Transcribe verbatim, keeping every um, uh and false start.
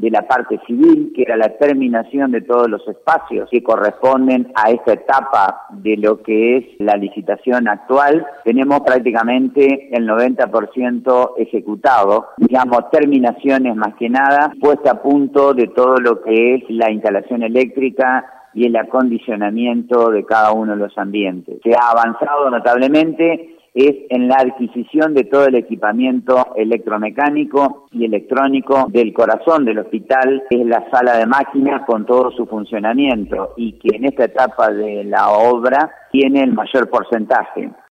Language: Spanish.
de la parte civil, que era la terminación de todos los espacios que corresponden a esta etapa de lo que es la licitación actual. Tenemos prácticamente el noventa por ciento ejecutado, digamos, terminaciones más que nada, puesta a punto de todo lo que es la instalación eléctrica y el acondicionamiento de cada uno de los ambientes. Se ha avanzado notablemente es en la adquisición de todo el equipamiento electromecánico y electrónico del corazón del hospital, que es la sala de máquinas con todo su funcionamiento y que en esta etapa de la obra tiene el mayor porcentaje.